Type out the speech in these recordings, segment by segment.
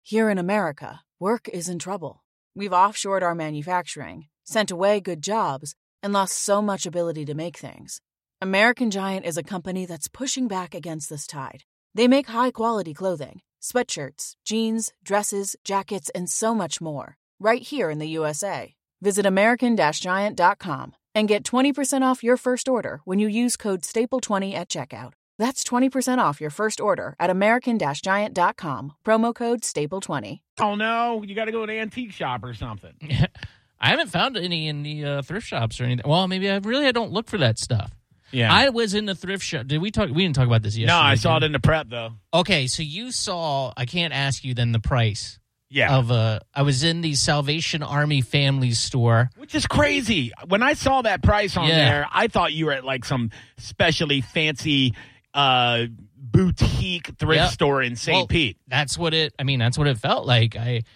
Here in America, work is in trouble. We've offshored our manufacturing, sent away good jobs, and lost so much ability to make things. American Giant is a company that's pushing back against this tide. They make high-quality clothing, sweatshirts, jeans, dresses, jackets, and so much more, right here in the USA. Visit American-Giant.com and get 20% off your first order when you use code STAPLE20 at checkout. That's 20% off your first order at American-Giant.com, promo code STAPLE20. Oh, no, you got to go to an antique shop or something. I haven't found any in the thrift shops or anything. Well, maybe I don't look for that stuff. Yeah. I was in the thrift shop. Did we talk? We didn't talk about this yesterday. No, I saw it in the prep, though. Okay, so you saw, I can't ask you then the price. Yeah. I was in the Salvation Army family store. Which is crazy. When I saw that price on there, I thought you were at like some specially fancy boutique thrift store in St. Pete. That's what it felt like.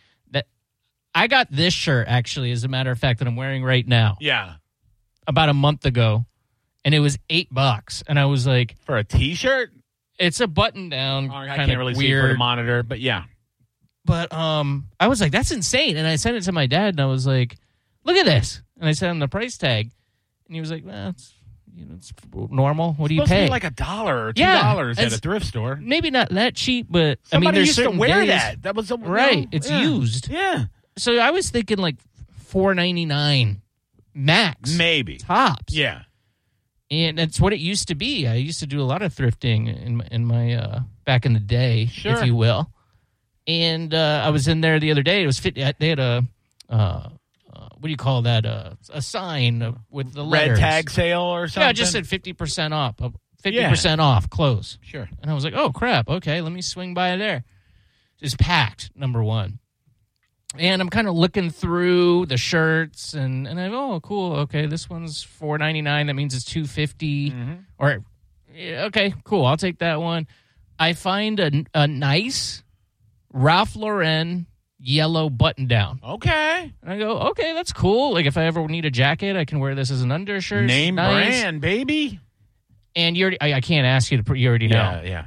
I got this shirt, actually, as a matter of fact, that I'm wearing right now. Yeah. About a month ago, and it was $8. And I was like, for a T-shirt? It's a button down. I can't really see it for the monitor, but yeah. But I was like, that's insane. And I sent it to my dad, and I was like, look at this. And I sent him the price tag, and he was like, well, it's normal. What do you pay? It's supposed to be like $1 or $2 at a thrift store. Maybe not that cheap, but somebody there's used to certain wear days, that. That was right. It's used. Yeah. So I was thinking like $4.99 max, maybe tops. Yeah. And that's what it used to be. I used to do a lot of thrifting in my back in the day, if you will. And I was in there the other day. It was they had a what do you call that? A sign with the letters. Red tag sale or something. Yeah, it just said 50% off. 50% off. Close. Sure. And I was like, oh crap. Okay, let me swing by there. It's packed. Number one. And I'm kind of looking through the shirts, and I go, oh, cool. Okay, this one's $4.99. That means it's $2.50. Mm-hmm. Or, okay, cool. I'll take that one. I find a nice Ralph Lauren yellow button down. Okay. And I go, okay, that's cool. Like if I ever need a jacket, I can wear this as an undershirt. Name brand, baby. And I can't ask you to. You already know. Yeah.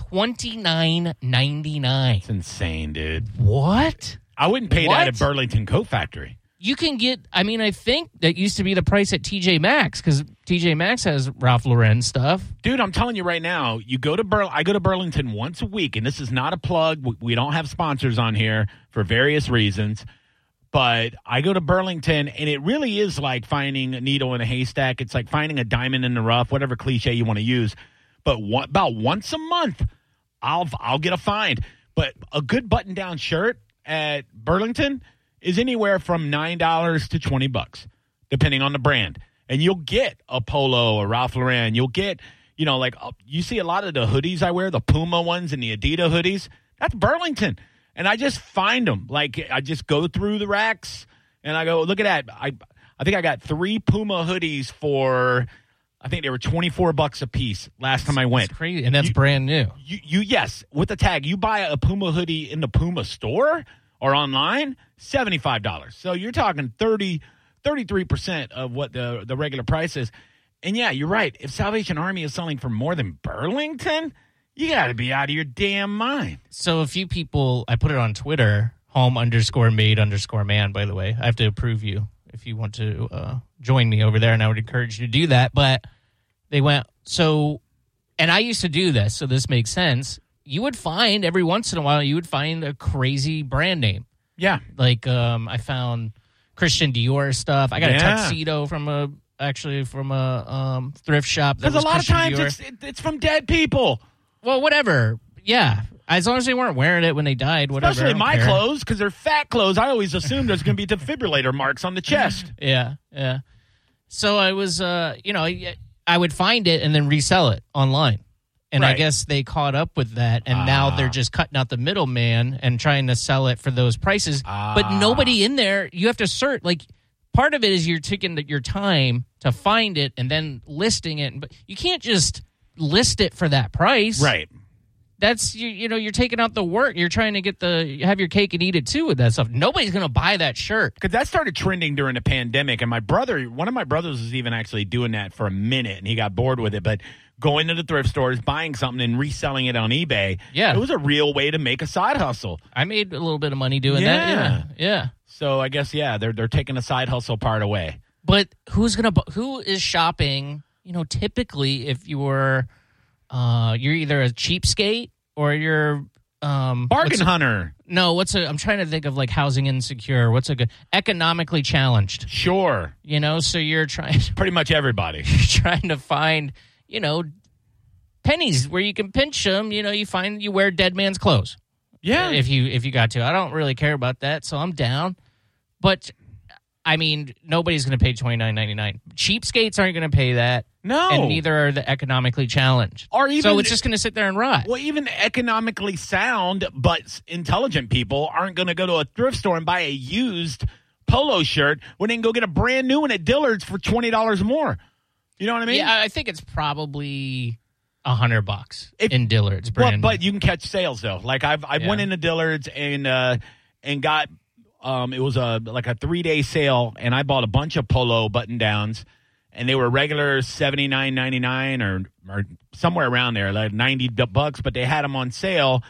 $29.99. It's insane, dude. What? I wouldn't pay that at Burlington Coat Factory. You can get, I think that used to be the price at TJ Maxx because TJ Maxx has Ralph Lauren stuff. Dude, I'm telling you right now, I go to Burlington once a week, and this is not a plug. We don't have sponsors on here for various reasons, but I go to Burlington, and it really is like finding a needle in a haystack. It's like finding a diamond in the rough, whatever cliche you want to use. But about once a month, I'll get a find. But a good button-down shirt at Burlington is anywhere from $9 to $20, depending on the brand. And you'll get a Polo or Ralph Lauren. You'll get, you see a lot of the hoodies I wear, the Puma ones and the Adidas hoodies. That's Burlington. And I just find them. Like, I just go through the racks, and I go, look at that. I think I got 3 Puma hoodies for, I think they were $24 a piece last time I went. That's crazy, and that's brand new. Yes, with the tag. You buy a Puma hoodie in the Puma store or online, $75. So you're talking 33% of what the regular price is. And yeah, you're right. If Salvation Army is selling for more than Burlington, you got to be out of your damn mind. So a few people, I put it on Twitter, home_made_man, by the way. I have to approve you if you want to join me over there, and I would encourage you to do that. But they went, and I used to do this, so this makes sense. You would find, every once in a while, a crazy brand name. Yeah. Like I found Christian Dior stuff. I got a tuxedo from a thrift shop. Because a lot of times it's from dead people. Well, whatever. Yeah. As long as they weren't wearing it when they died, whatever. Especially my clothes, because they're fat clothes. I always assume there's going to be defibrillator marks on the chest. Yeah. So I was, I would find it and then resell it online. And right. I guess they caught up with that, and now they're just cutting out the middleman and trying to sell it for those prices. But nobody in there, you have to search. Like, part of it is you're taking your time to find it and then listing it. But you can't just list it for that price. Right. That's you're taking out the work. You're trying to have your cake and eat it too with that stuff. Nobody's gonna buy that shirt because that started trending during the pandemic. And one of my brothers was even actually doing that for a minute, and he got bored with it. But going to the thrift stores, buying something, and reselling it on eBay, it was a real way to make a side hustle. I made a little bit of money doing that. Yeah. So I guess they're taking the side hustle part away. But who is shopping? Typically, if you're either a cheapskate or you're bargain hunter. No, I'm trying to think of like housing insecure. What's a good economically challenged? Sure. So you're trying pretty much everybody. You're trying to find, pennies where you can pinch them. You wear dead man's clothes. Yeah. If you got to. I don't really care about that, so I'm down. But I mean, nobody's going to pay $29.99. Cheapskates aren't going to pay that. No. And neither are the economically challenged. So it's just going to sit there and rot. Well, even economically sound but intelligent people aren't going to go to a thrift store and buy a used polo shirt when they can go get a brand new one at Dillard's for $20 more. You know what I mean? Yeah, I think it's probably $100 in Dillard's. But you can catch sales, though. Like, I went into Dillard's and got it was a 3-day sale, and I bought a bunch of polo button-downs, and they were regular $79.99 or somewhere around there, like $90, but they had them on sale.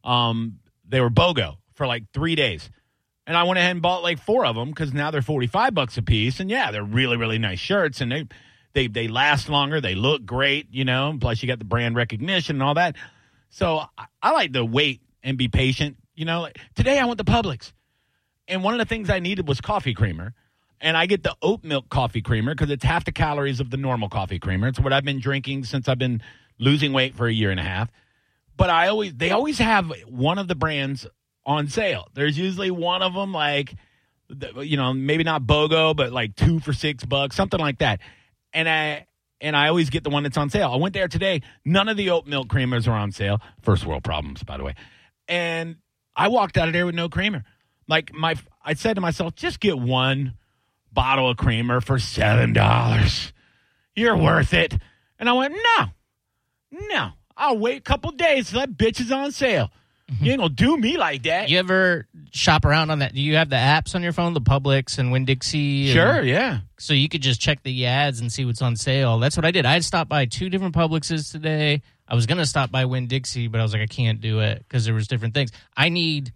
They were BOGO for like 3 days. And I went ahead and bought like 4 of them because now they're $45 a piece. And, they're really, really nice shirts, and they last longer. They look great, plus you got the brand recognition and all that. So I like to wait and be patient. Today I went to Publix. And one of the things I needed was coffee creamer. And I get the oat milk coffee creamer because it's half the calories of the normal coffee creamer. It's what I've been drinking since I've been losing weight for a year and a half. But they always have one of the brands on sale. There's usually one of them like, maybe not BOGO, but like 2 for $6, something like that. And I always get the one that's on sale. I went there today. None of the oat milk creamers are on sale. First world problems, by the way. And I walked out of there with no creamer. Like I said to myself, just get one bottle of creamer for $7. You're worth it. And I went, no. I'll wait a couple days till that bitch is on sale. You ain't gonna do me like that. You ever shop around on that? Do you have the apps on your phone, the Publix and Winn-Dixie? Sure, yeah. So you could just check the ads and see what's on sale. That's what I did. I stopped by 2 different Publixes today. I was gonna stop by Winn-Dixie, but I was like, I can't do it because there was different things. I need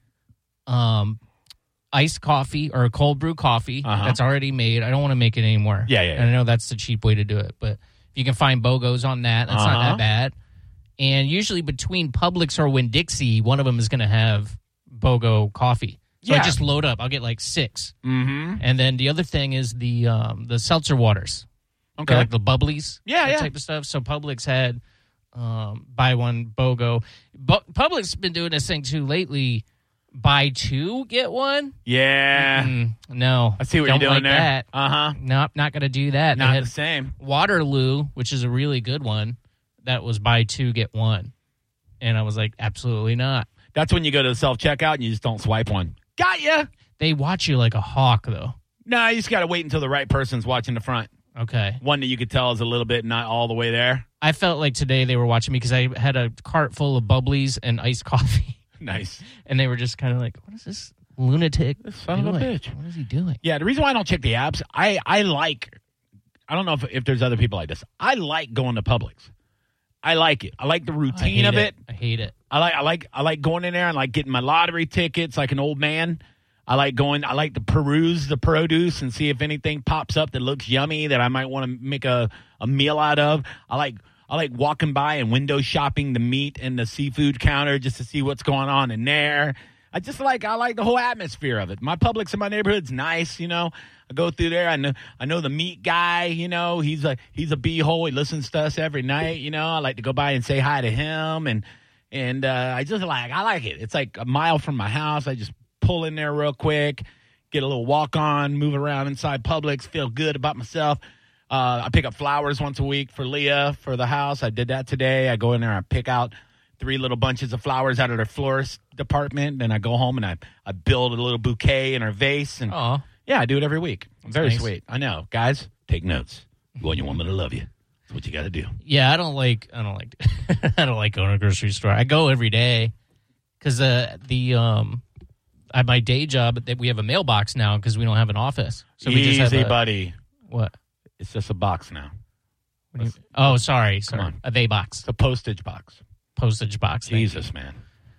iced coffee or a cold brew coffee that's already made. I don't want to make it anymore. Yeah. And I know that's the cheap way to do it, but if you can find BOGOs on that, that's not that bad. And usually between Publix or Winn-Dixie, one of them is going to have BOGO coffee. So I just load up. I'll get like 6. Mm-hmm. And then the other thing is the seltzer waters. Okay. They're like the bubblies. Yeah. Type of stuff. So Publix had buy one BOGO. Publix has been doing this thing too lately. Buy 2, get 1? Yeah. No. I see what you're doing like there. That. Uh-huh. Nope, not going to do that. Not the same. Waterloo, which is a really good one, that was buy 2, get 1. And I was like, absolutely not. That's when you go to the self-checkout and you just don't swipe one. Got ya! They watch you like a hawk, though. No, you just got to wait until the right person's watching the front. Okay. One that you could tell is a little bit not all the way there. I felt like today they were watching me because I had a cart full of bubblies and iced coffee. Nice. And they were just kind of like, what is this lunatic son doing? of a bitch. What is he doing? Yeah, the reason why I don't check the apps, I don't know if there's other people like this. I like going to Publix. I like it. I like the routine of it. I hate it. I like going in there and like getting my lottery tickets like an old man. I like to peruse the produce and see if anything pops up that looks yummy that I might want to make a meal out of. I like walking by and window shopping the meat and the seafood counter just to see what's going on in there. I like the whole atmosphere of it. My Publix in my neighborhood's nice, I go through there. I know the meat guy, he's a beehole. He listens to us every night, I like to go by and say hi to him and I like it. It's like a mile from my house. I just pull in there real quick, get a little walk on, move around inside Publix, feel good about myself. I pick up flowers once a week for Leah for the house. I did that today. I go in there, I pick out 3 little bunches of flowers out of their florist department, and I go home and I build a little bouquet in her vase. And yeah, I do it every week. Very nice. Sweet. I know. Guys, take notes. You want your woman to love you. That's what you got to do. Yeah, I don't like I don't like going to a grocery store. I go every day because at my day job that we have a mailbox now because we don't have an office. So we Easy, just have buddy. What? It's just a box now. Oh, sorry. Come on. A they box. It's a postage box. Postage box. Jesus, man.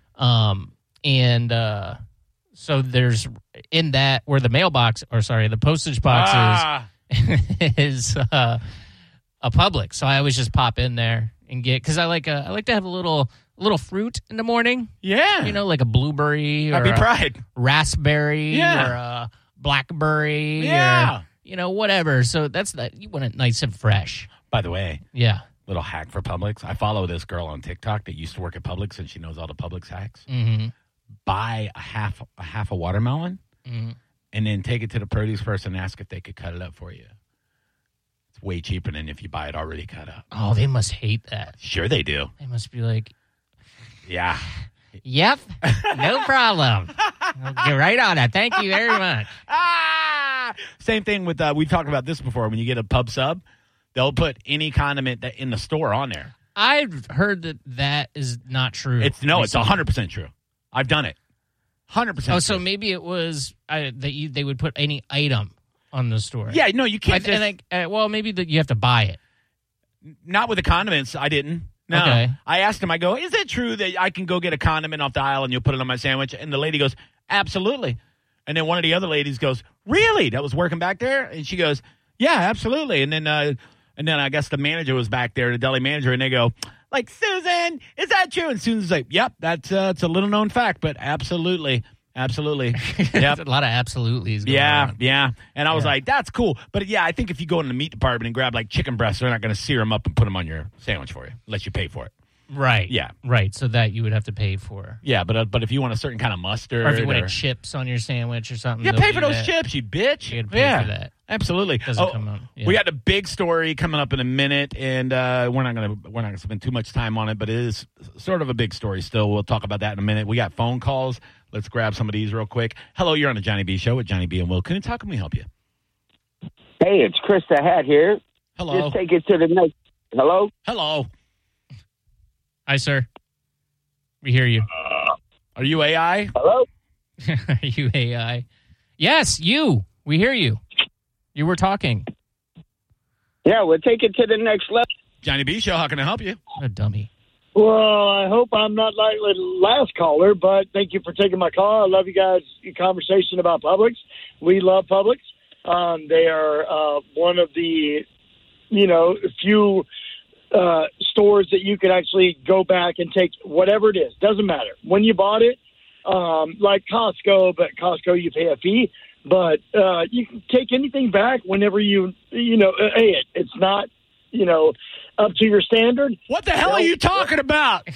So there's in that where the mailbox, or sorry, the postage box is a Publix. So I always just pop in there and get, because I like to have a little fruit in the morning. Yeah. You know, like a blueberry or Happy a Pride. raspberry or a blackberry or, you know, whatever. So that's that. You want it nice and fresh. By the way. Yeah. Little hack for Publix. I follow this girl on TikTok that used to work at Publix, and she knows all the Publix hacks. Mm-hmm. Buy a half a watermelon, Mm-hmm. and then take it to the produce person and ask if they could cut it up for you. It's way cheaper than if you buy it already cut up. Oh, they must hate that. Sure they do. They must be like, Yeah. yep, no problem. I'll get right on it. Thank you very much. Same thing with, we've talked about this before. When you get a pub sub, they'll put any condiment that in the store on there. I've heard that is not true. It's 100% true. I've done it. 100%. Oh, so maybe it was that they would put any item on the store. Yeah, no, you can't. Well, maybe you have to buy it. Not with the condiments. I didn't. No. Okay. I asked him, I go, is it true that I can go get a condiment off the aisle and you'll put it on my sandwich? And the lady goes, absolutely. And then one of the other ladies goes, really? That was working back there? And she goes, yeah, absolutely. And then I guess the manager was back there, the deli manager, and they go, like, Susan, is that true? And Susan's like, yep, that's it's a little known fact, but absolutely. Absolutely. Yep. A lot of absolutely's going on. Yeah. And I was like, that's cool. But yeah, I think if you go in the meat department and grab like chicken breasts, they're not going to sear them up and put them on your sandwich for you unless you pay for it. Right. Yeah. Right. So that you would have to pay for. Yeah, but if you want a certain kind of mustard. Or if you wanted chips on your sandwich or something. Yeah, pay for those chips, you bitch. You had to pay for that. Absolutely. Doesn't come on. Yeah. We got a big story coming up in a minute, and we're not gonna spend too much time on it, but it is sort of a big story still. We'll talk about that in a minute. We got phone calls. Let's grab some of these real quick. Hello, you're on the Johnny B Show with Johnny B and Will Coons. How can we help you? Hey, it's Chris the Hat here. Hello. Just take it to the next. Hello? Hello. Hi, sir. We hear you. Are you AI? Hello? Are you AI? Yes, you. We hear you. You were talking. Yeah, we'll take it to the next level. Johnny B Show, how can I help you? What a dummy. Well, I hope I'm not like the last caller, but thank you for taking my call. I love you guys' conversation about Publix. We love Publix. They are one of the, few stores that you can actually go back and take whatever it is. Doesn't matter. When you bought it, like Costco, but Costco you pay a fee. But you can take anything back whenever it's not, up to your standard. What the hell are you talking about?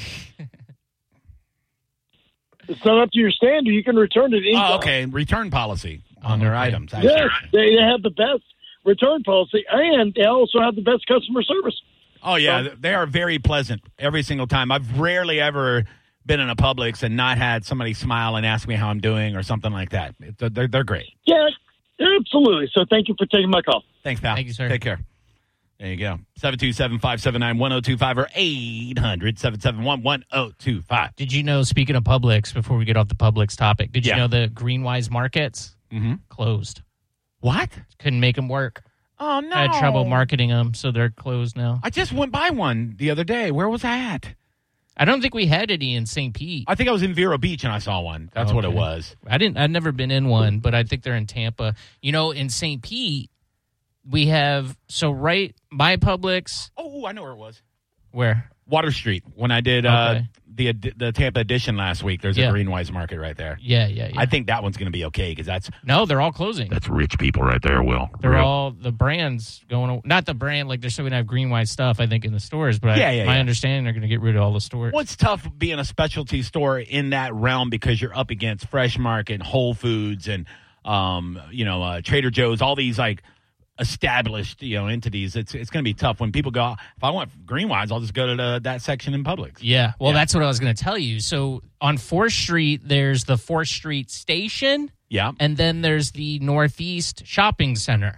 It's not up to your standard. You can return it anytime. Oh, okay. Return policy on their items. Yes, they have the best return policy, and they also have the best customer service. Oh, yeah. They are very pleasant every single time. I've rarely ever been in a Publix and not had somebody smile and ask me how I'm doing or something like that. They're great. Yeah, absolutely. So thank you for taking my call. Thanks, pal. Thank you, sir. Take care. There you go. 727-579-1025 or 800-771-1025. Did you know, speaking of Publix, before we get off the Publix topic, did you Yeah. know the Greenwise markets closed? What? Couldn't make them work. Oh, no. I had trouble marketing them, so they're closed now. I just went by one the other day. Where was I at? I don't think we had any in St. Pete. I think I was in Vero Beach and I saw one. That's what it was. I'd never been in one, but I think they're in Tampa. In St. Pete, we have my Publix. Oh, I know where it was. Where? Water Street. When I did the Tampa edition last week, there's a Greenwise market right there. Yeah. I think that one's going to be okay because No, they're all closing. That's rich people right there, Will. They're all the brands going. Not the brand, like they're still going to have Greenwise stuff, I think, in the stores. But my understanding, they're going to get rid of all the stores. What's tough being a specialty store in that realm because you're up against Fresh Market, Whole Foods, and Trader Joe's, all these like established entities. It's going to be tough when people go, if I want Greenwise, I'll just go to that section in Publix. Yeah, that's what I was going to tell you. So on 4th Street, there's the 4th Street station. Yeah. And then there's the Northeast Shopping Center.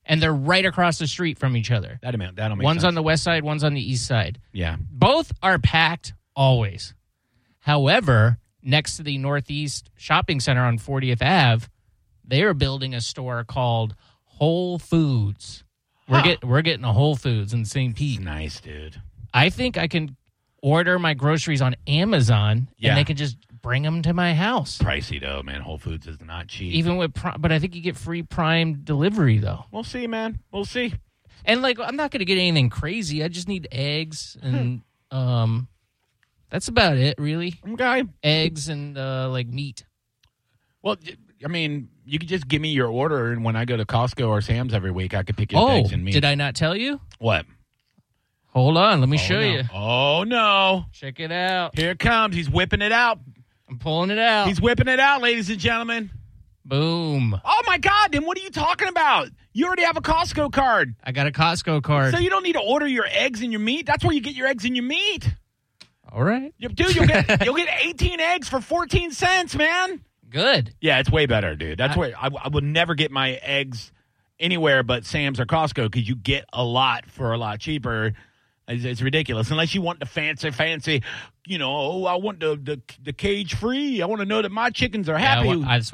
and they're right across the street from each other. That'll make One's sense. on the west side, one's on the east side. Yeah. Both are packed always. However, next to the Northeast Shopping Center on 40th Ave, they are building a store called Whole Foods. We're getting a Whole Foods in St. Pete. Nice, dude. I think I can order my groceries on Amazon, and they can just bring them to my house. Pricey, though, man. Whole Foods is not cheap. Even with but I think you get free Prime delivery, though. We'll see, man. We'll see. And, like, I'm not going to get anything crazy. I just need eggs, and that's about it, really. Okay. Eggs and, like, meat. Well, I mean, you could just give me your order, and when I go to Costco or Sam's every week, I could pick you up eggs and meat. Did I not tell you? What? Hold on. Let me show no. you. Oh, no. Check it out. Here it comes. He's whipping it out. I'm pulling it out. He's whipping it out, ladies and gentlemen. Boom. Oh, my God. Then what are you talking about? You already have a Costco card. I got a Costco card. So you don't need to order your eggs and your meat. That's where you get your eggs and your meat. All right. Dude, you'll get 18 eggs for 14 cents, man. Good. Yeah, it's way better, dude. That's where I would never get my eggs anywhere but Sam's or Costco because you get a lot for a lot cheaper. It's ridiculous. Unless you want the fancy, I want the cage free. I want to know that my chickens are happy.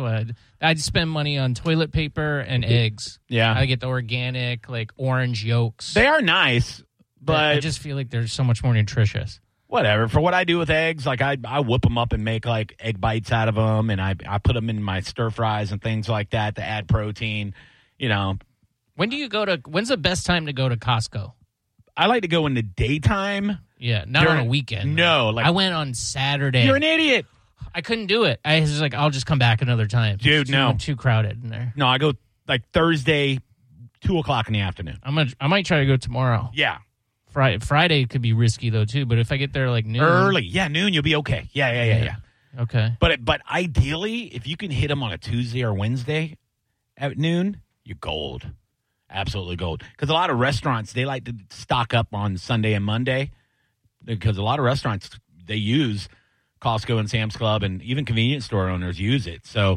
I just spend money on toilet paper and eggs. Yeah. I get the organic, like, orange yolks. They are nice, but I just feel like they're so much more nutritious. Whatever. For what I do with eggs, like I whip them up and make like egg bites out of them, and I put them in my stir fries and things like that to add protein. When's the best time to go to Costco? I like to go in the daytime. Yeah, not on a weekend. No, I went on Saturday. You're an idiot. I couldn't do it. I was like, I'll just come back another time. Dude, no. Too crowded in there. No, I go like Thursday, 2:00 in the afternoon. I might try to go tomorrow. Yeah. Friday could be risky though too, but if I get there like noon, early, noon, you'll be okay. Yeah. Okay. But ideally, if you can hit them on a Tuesday or Wednesday at noon, you're gold. Absolutely gold. Because a lot of restaurants, they like to stock up on Sunday and Monday. Because a lot of restaurants, they use Costco and Sam's Club, and even convenience store owners use it. So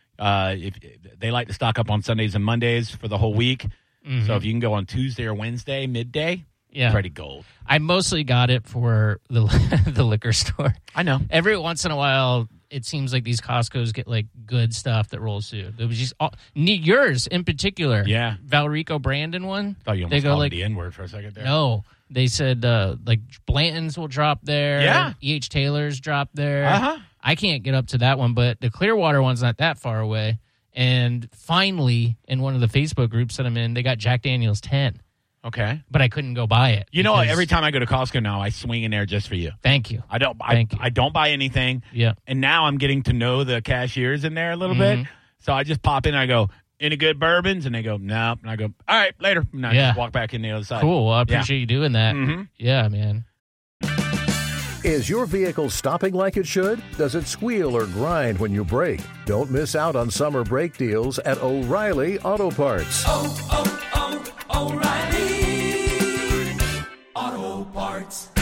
if they like to stock up on Sundays and Mondays for the whole week. Mm-hmm. So if you can go on Tuesday or Wednesday midday, pretty gold. I mostly got it for the liquor store. I know. Every once in a while, it seems like these Costco's get like good stuff that rolls through. It was just yours in particular. Yeah. Valrico Brandon one. I thought you almost called the N-word for a second there. No. They said like Blanton's will drop there. Yeah. E.H. Taylor's drop there. Uh-huh. I can't get up to that one, but the Clearwater one's not that far away. And finally, in one of the Facebook groups that I'm in, they got Jack Daniel's 10. Okay. But I couldn't go buy it. You know, every time I go to Costco now, I swing in there just for you. Thank you. I don't buy anything. Yeah. And now I'm getting to know the cashiers in there a little bit. So I just pop in and I go, any good bourbons? And they go, no. And I go, all right, later. And I just walk back in the other side. Cool. Well, I appreciate you doing that. Mm-hmm. Yeah, man. Is your vehicle stopping like it should? Does it squeal or grind when you brake? Don't miss out on summer brake deals at O'Reilly Auto Parts. O'Reilly Auto Parts.